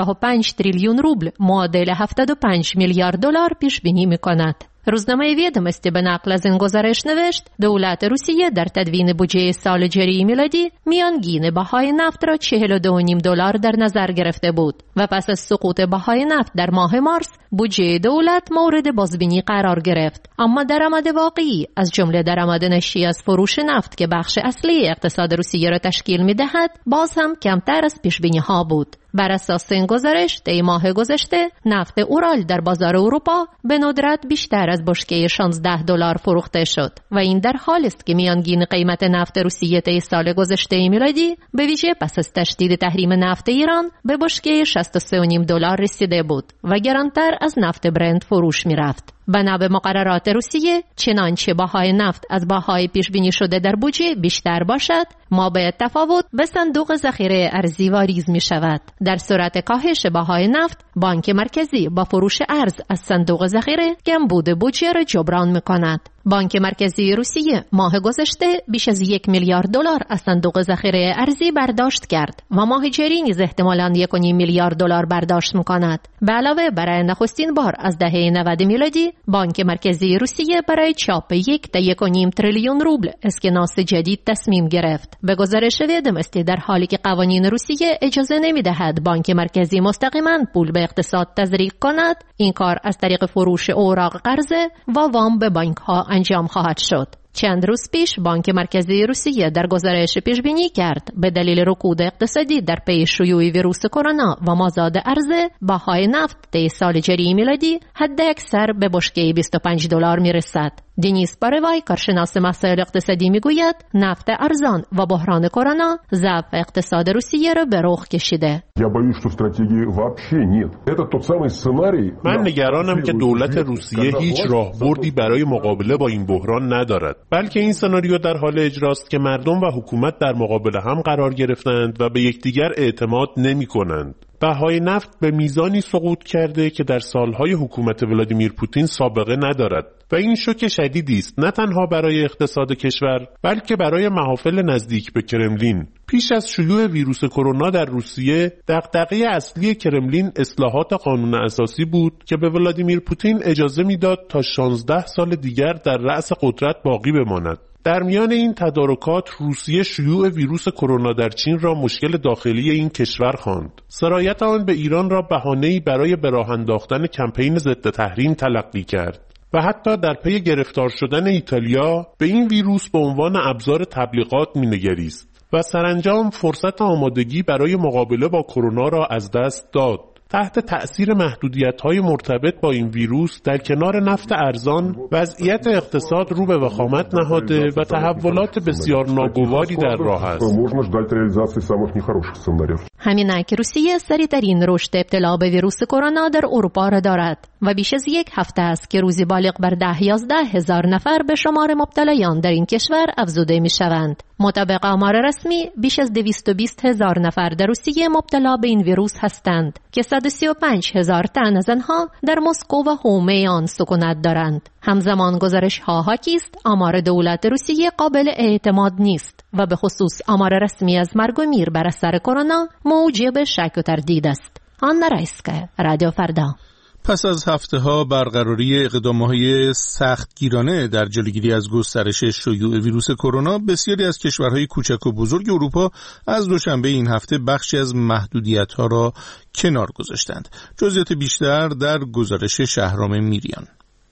55 تریلیون روبل معادل 75 میلیارد دلار پیش بینی می‌کند. روزنامه ویدمستی به نقل از این گزارش نوشت دولت روسیه در تدوین بودجه سال جاری میلادی میانگین بهای نفت را 42.5 دلار در نظر گرفته بود و پس از سقوط بهای نفت در ماه مارس بودجه دولت مورد بازبینی قرار گرفت. اما درآمد واقعی از جمله درآمد ناشی از فروش نفت که بخش اصلی اقتصاد روسیه را تشکیل می‌دهد باز هم کمتر از پیش‌بینی‌ها بود. بر اساس این گزارش طی ماه گذشته نفت اورال در بازار اروپا به ندرت بیشتر از بشکه 16 دلار فروخته شد و این در حالی است که میانگین قیمت نفت روسیه طی سال گذشته میلادی به ویژه پس از تشدید تحریم نفت ایران به بشکه 63.5 دلار رسیده بود و گرانتر از نفت برنت فروش می‌رفت. بنا به مقررات روسیه چنانچه بهای نفت از بهای پیش بینی شده در بودجه بیشتر باشد، مابعد تفاوت به صندوق ذخیره ارزی واریز می شود. در صورت کاهش بهای نفت، بانک مرکزی با فروش ارز از صندوق ذخیره کمبود بودجه را جبران می کند. بانک مرکزی روسیه ماه گذشته بیش از 1 میلیارد دلار از صندوق ذخیره ارزی برداشت کرد و ماه جاری نیز احتمالاً 1.5 میلیارد دلار برداشت می‌کند. به علاوه برای نخستین بار از دهه 90 میلادی بانک مرکزی روسیه برای چاپ 1 تا 1.5 تریلیون روبل اسکناس جدید تصمیم گرفت. به گزارش ویدمستی در حالی که قوانین روسیه اجازه نمی‌دهد بانک مرکزی مستقیما پول به اقتصاد تزریق کند، این کار از طریق فروش اوراق قرضه و وام به بانک‌ها انجام خواهد شد. چند روز پیش بانک مرکزی روسیه در گزارش پیش بینی کرد به دلیل رکود اقتصادی در پی شیوع ویروس کرونا و مازاد عرضه بهای نفت طی سال جاری میلادی حداکثر به بشکه 25 دلار میرسد. دنیس پاروای کارشناس مسائل اقتصادی میگوید نفت ارزان و بحران کرونا ضعف اقتصاد روسیه را به رخ کشیده. من نگرانم که دولت روسیه هیچ راهبردی برای مقابله با این بحران ندارد، بلکه این سناریو در حال اجراست که مردم و حکومت در مقابل هم قرار گرفتند و به یکدیگر اعتماد نمی‌کنند. بهای نفت به میزانی سقوط کرده که در سالهای حکومت ولادیمیر پوتین سابقه ندارد و این شوک شدیدی است نه تنها برای اقتصاد کشور بلکه برای محافل نزدیک به کرملین. پیش از شیوع ویروس کرونا در روسیه دغدغه اصلی کرملین اصلاحات قانون اساسی بود که به ولادیمیر پوتین اجازه میداد تا 16 سال دیگر در رأس قدرت باقی بماند. در میان این تدارکات روسیه شیوع ویروس کرونا در چین را مشکل داخلی این کشور خواند. سرایت آن به ایران را بهانه‌ای برای به راه انداختن کمپین ضد تحریم تلقی کرد و حتی در پی گرفتار شدن ایتالیا به این ویروس به عنوان ابزار تبلیغات مینگریست و سرانجام فرصت آمادگی برای مقابله با کرونا را از دست داد. تحت تأثیر محدودیت‌های مرتبط با این ویروس در کنار نفت ارزان وضعیت اقتصاد رو به وخامت نهاده و تحولات بسیار ناگواری در راه است. همینک روسیه سریع‌ترین رشد ابتلا به ویروس کرونا در اروپا را دارد. و بیش از یک هفته است که روزی بالغ بر 10-11 هزار نفر به شمار مبتلایان در این کشور افزوده می شوند. مطابق آمار رسمی بیش از 220 هزار نفر در روسیه مبتلا به این ویروس هستند که 135 هزار تن از آنها در مسکو و حومه آن سکونت دارند. همزمان گزارش ها حاکی است آمار دولت روسیه قابل اعتماد نیست و به خصوص آمار رسمی از مرگ و میر بر اثر کرونا موجب شک و تردید است. آن رایسکه، رادیو فردا. پس از هفته‌ها برقراری اقدامات سختگیرانه در جلوگیری از گسترش شیوع ویروس کرونا، بسیاری از کشورهای کوچک و بزرگ اروپا از دوشنبه این هفته بخشی از محدودیت‌ها را کنار گذاشتند. جزئیات بیشتر در گزارش شهرام میریان.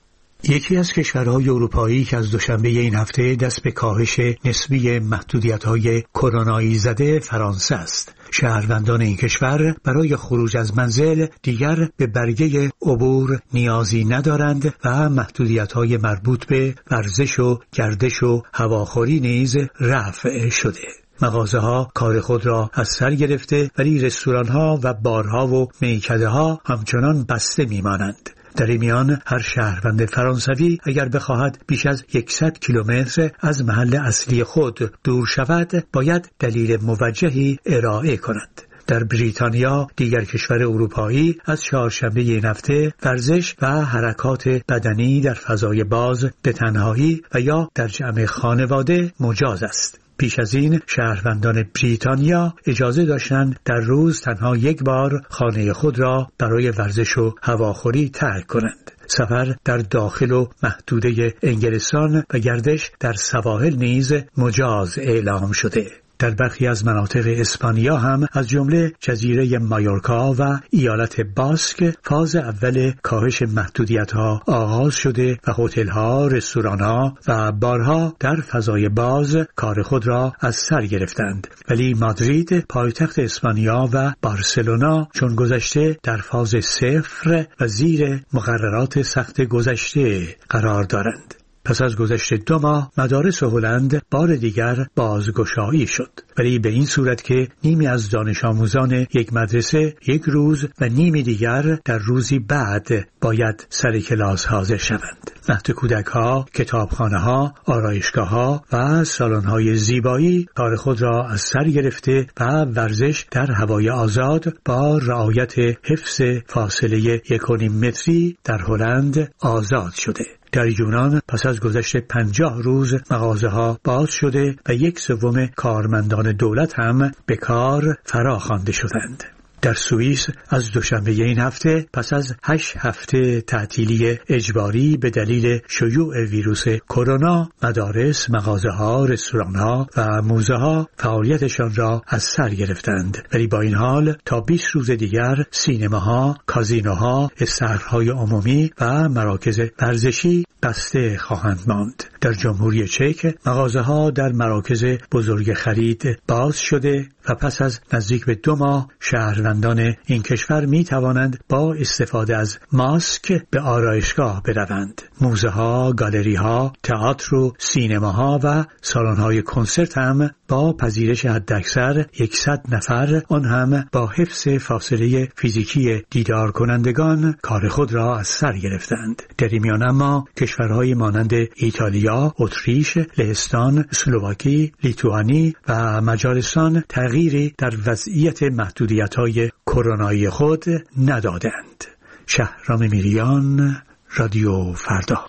یکی از کشورهای اروپایی که از دوشنبه این هفته دست به کاهش نسبی محدودیت‌های کرونایی زده فرانسه است. شهروندان این کشور برای خروج از منزل دیگر به برگه عبور نیازی ندارند و محدودیت‌های مربوط به ورزش و گردش و هواخوری نیز رفع شده. مغازه‌ها کار خود را از سر گرفته ولی رستوران‌ها و بارها و میکده‌ها همچنان بسته می‌مانند. در این میان هر شهروند فرانسوی اگر بخواهد بیش از 100 کیلومتر از محل اصلی خود دور شود باید دلیل موجهی ارائه کند. در بریتانیا، دیگر کشور اروپایی، از چهارشنبه این هفته ورزش و حرکات بدنی در فضای باز به تنهایی و یا در جمع خانواده مجاز است. پیش از این شهروندان بریتانیا اجازه داشتند در روز تنها یک بار خانه خود را برای ورزش و هواخوری ترک کنند. سفر در داخل و محدوده انگلستان و گردش در سواحل نیز مجاز اعلام شده. در برخی از مناطق اسپانیا هم از جمله جزیره مایورکا و ایالت باسک فاز اول کاهش محدودیت‌ها آغاز شده و هتل‌ها، رستوران‌ها و بارها در فضای باز کار خود را از سر گرفتند. ولی مادرید، پایتخت اسپانیا و بارسلونا چون گذشته در فاز صفر و زیر مقررات سخت گذشته قرار دارند. پس از گذشت 2 ماه مدارس هلند بار دیگر بازگشایی شد، ولی به این صورت که نیمی از دانش آموزان یک مدرسه یک روز و نیمی دیگر در روزی بعد باید سر کلاس حاضر شوند. مهد کودک‌ها، کتابخانه‌ها، آرایشگاه‌ها و سالن‌های زیبایی کار خود را از سر گرفته و ورزش در هوای آزاد با رعایت حفظ فاصله 1.5 متری در هلند آزاد شده. در یونان پس از گذشت 50 روز مغازه‌ها باز شده و 1/3 کارمندان دولت هم به کار فراخوانده شدند. در سوئیس از دوشنبه این هفته پس از 8 هفته تعطیلی اجباری به دلیل شیوع ویروس کرونا، مدارس، مغازه‌ها، رستوران‌ها و موزه‌ها فعالیتشان را از سر گرفتند. ولی با این حال تا 20 روز دیگر سینماها، کازینوها، استخرهای عمومی و مراکز ورزشی بسته خواهند ماند. در جمهوری چک مغازه‌ها در مراکز بزرگ خرید باز شده و پس از نزدیک به 2 ماه شهروندان این کشور می توانند با استفاده از ماسک به آرایشگاه بروند. موزه‌ها، گالری‌ها، تئاتر و سینماها و سالن‌های کنسرت هم با پذیرش حداکثر 100 نفر، آن هم با حفظ فاصله فیزیکی دیدار کنندگان کار خود را از سر گرفتند. در این میان اما کشورهای مانند ایتالیا، اتریش، لهستان، اسلواکی، لیتوانی و مجارستان تغییری در وضعیت محدودیت‌های کرونایی خود ندادند. شهرام میریان، رادیو فردا.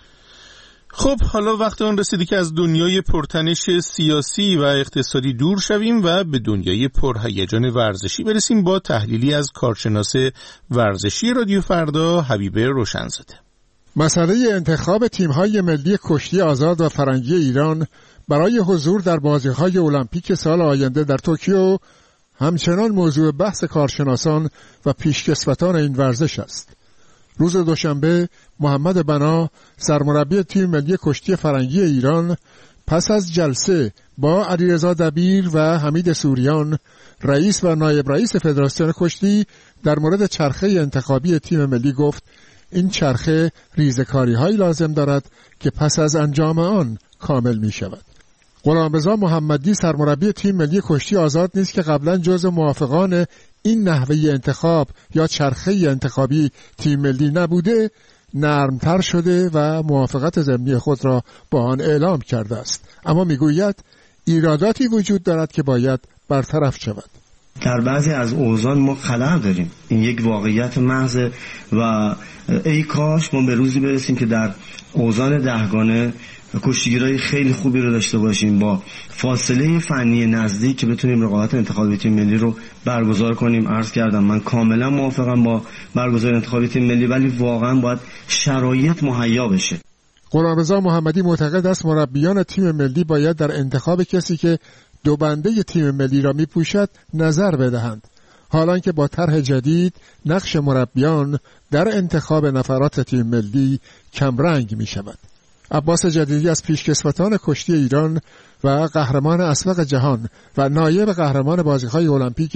خب حالا وقت آن رسیدی که از دنیای پرتنش سیاسی و اقتصادی دور شویم و به دنیای پرهیجان ورزشی برسیم با تحلیلی از کارشناس ورزشی رادیو فردا حبیب روشنزاده. مسئله انتخاب تیم‌های ملی کشتی آزاد و فرنگی ایران برای حضور در بازی‌های المپیک سال آینده در توکیو همچنان موضوع بحث کارشناسان و پیشکسوتان این ورزش است. روز دوشنبه محمد بنا سرمربی تیم ملی کشتی فرنگی ایران پس از جلسه با علیرضا دبیر و حمید سوریان رئیس و نایب رئیس فدراسیون کشتی در مورد چرخه انتخابی تیم ملی گفت این چرخه ریزکاری‌هایی لازم دارد که پس از انجام آن کامل می شود. غلامرضا محمدی سرمربی تیم ملی کشتی آزاد نیست که قبلا جزو موافقان این نحوه انتخاب یا چرخه انتخابی تیم ملی نبوده، نرمتر شده و موافقت ضمنی خود را با آن اعلام کرده است. اما میگوید ایراداتی وجود دارد که باید برطرف شود. در بعضی از اوزان ما خلأ داریم، این یک واقعیت محض و ای کاش ما به روزی برسیم که در اوزان دهگانه کشتیگیرای خیلی خوبی رو داشته باشیم با فاصله فنی نزدیک که بتونیم رقابت انتخابی تیم ملی رو برگزار کنیم. عرض کردم من کاملا موافقم با برگزار انتخابی تیم ملی، ولی واقعا باید شرایط مهیا بشه. غلامرضا محمدی معتقد است مربیان تیم ملی باید در انتخاب کسی که دو بنده تیم ملی را میپوشد نظر بدهند، حالان که با طرح جدید نقش مربیان در انتخاب نفرات تیم ملی کمرنگ می شود. عباس جدیدی از پیشکسوتان کشتی ایران و قهرمان اسبق جهان و نایب قهرمان بازی‌های المپیک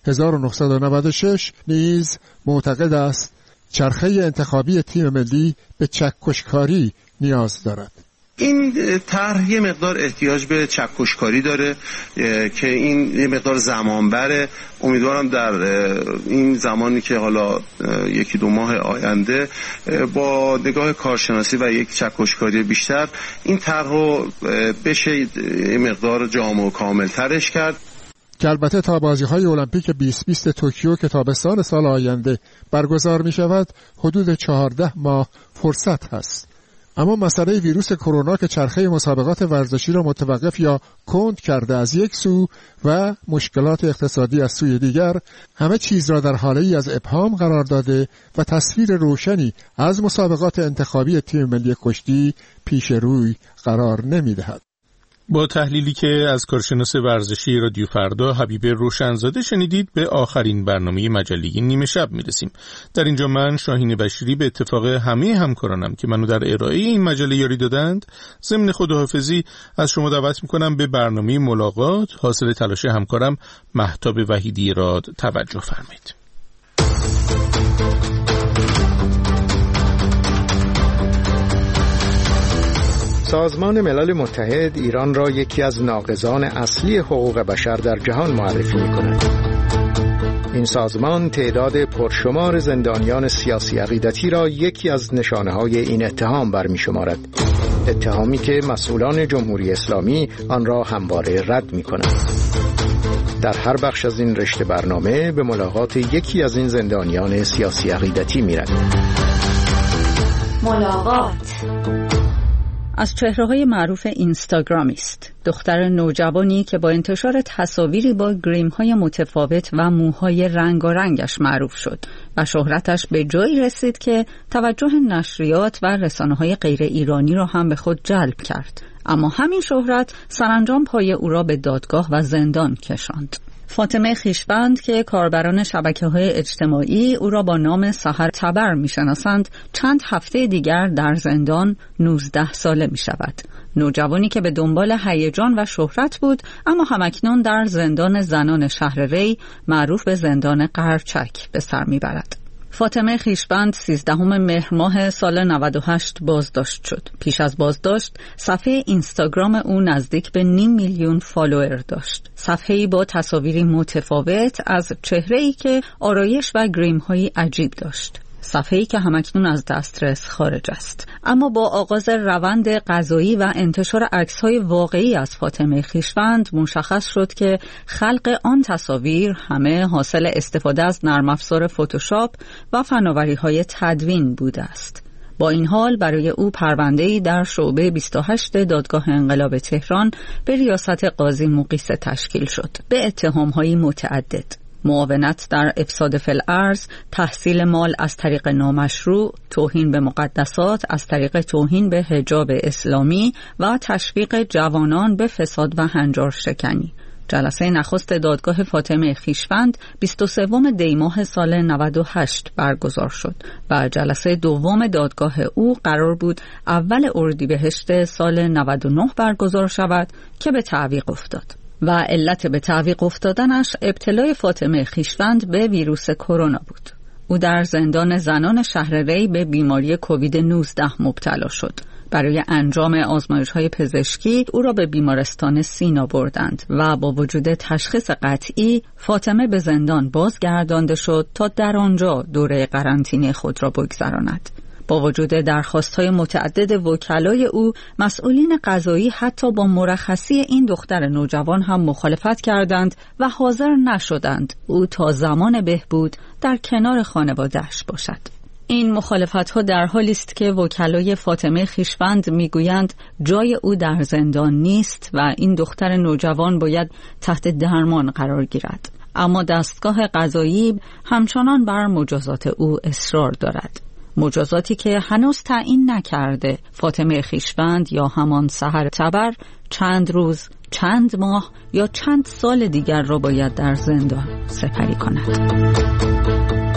1996 نیز معتقد است چرخه انتخابی تیم ملی به چکشکاری نیاز دارد. این طرح یه مقدار احتیاج به چکشکاری داره که این یه مقدار زمان بره. امیدوارم در این زمانی که حالا یکی دو ماه آینده با نگاه کارشناسی و یک چکشکاری بیشتر این طرح رو بشه یه مقدار جامع و کامل ترش کرد. که البته تا بازی‌های المپیک 2020 توکیو که تابستان سال آینده برگزار می شود حدود 14 ماه فرصت هست. اما مسئله ویروس کرونا که چرخه مسابقات ورزشی را متوقف یا کند کرده از یک سو و مشکلات اقتصادی از سوی دیگر، همه چیز را در حاله‌ای از ابهام قرار داده و تصویر روشنی از مسابقات انتخابی تیم ملی کشتی پیش روی قرار نمی‌دهد. با تحلیلی که از کارشناس ورزشی رادیو فردا حبیب روشنزاده شنیدید به آخرین برنامه مجله نیمه شب میرسیم. در اینجا من شاهین بشیری به اتفاق همه همکارانم که منو در ارائه این مجله یاری دادند ضمن خداحافظی از شما دعوت میکنم به برنامه ملاقات حاصل تلاش همکارم مهتاب وحیدی راد توجه فرمایید. سازمان ملل متحد ایران را یکی از ناقضان اصلی حقوق بشر در جهان معرفی می‌کند. این سازمان تعداد پرشمار زندانیان سیاسی عقیدتی را یکی از نشانه‌های این اتهام برمی‌شمارد. اتهامی که مسئولان جمهوری اسلامی آن را همواره رد می‌کنند. در هر بخش از این رشته برنامه به ملاقات یکی از این زندانیان سیاسی عقیدتی می‌رویم. ملاقات از چهره‌های معروف اینستاگرامی است. دختر نوجوانی که با انتشار تصاویری با گریم‌های متفاوت و موهای رنگارنگش معروف شد و شهرتش به جایی رسید که توجه نشریات و رسانه‌های غیر ایرانی را هم به خود جلب کرد. اما همین شهرت سرانجام پای او را به دادگاه و زندان کشاند. فاطمه خویشبند که کاربران شبکه‌های اجتماعی او را با نام سحر تبر می‌شناسند، چند هفته دیگر در زندان 19 ساله می‌شود. نوجوانی که به دنبال هیجان و شهرت بود، اما همکنون در زندان زنان شهر ری معروف به زندان قرچک به سر می‌برد. فاطمه خویشبند 13 مهر ماه سال 98 بازداشت شد. پیش از بازداشت صفحه اینستاگرام او نزدیک به 500,000 فالوور داشت. صفحه‌ای با تصاویری متفاوت از چهره‌ای که آرایش و گریم‌هایی عجیب داشت. صفحه‌ای که همکنون از دسترس خارج است. اما با آغاز روند قضایی و انتشار عکس‌های واقعی از فاطمه خویشبند مشخص شد که خلق آن تصاویر همه حاصل استفاده از نرم افزار فتوشاپ و فناوری‌های تدوین بوده است. با این حال برای او پرونده‌ای در شعبه 28 دادگاه انقلاب تهران به ریاست قاضی مقیسه تشکیل شد به اتهام‌های متعدد: معاونت در افساد فی الارض، تحصیل مال از طریق نامشروع، توهین به مقدسات از طریق توهین به حجاب اسلامی و تشویق جوانان به فساد و هنجار شکنی. جلسه نخست دادگاه فاطمه خویشبند 23 دی ماه سال 98 برگزار شد و جلسه دوم دادگاه او قرار بود اول اردیبهشت سال 99 برگزار شود که به تعویق افتاد. و علت به تعویق افتادنش ابتلای فاطمه خویشبند به ویروس کرونا بود. او در زندان زنان شهر ری به بیماری کووید 19 مبتلا شد. برای انجام آزمایش‌های پزشکی او را به بیمارستان سینا بردند و با وجود تشخیص قطعی فاطمه به زندان بازگردانده شد تا در آنجا دوره قرنطینه خود را بگذراند. با وجود درخواست‌های متعدد وکلای او، مسئولین قضایی حتی با مرخصی این دختر نوجوان هم مخالفت کردند و حاضر نشدند او تا زمان بهبود در کنار خانواده‌اش باشد. این مخالفت‌ها در حالی است که وکلای فاطمه خویشوند میگویند جای او در زندان نیست و این دختر نوجوان باید تحت درمان قرار گیرد. اما دستگاه قضایی همچنان بر مجازات او اصرار دارد. مجازاتی که هنوز تعیین نکرده فاطمه خویشوند یا همان سحر تبر چند روز، چند ماه یا چند سال دیگر را باید در زندان سپری کند.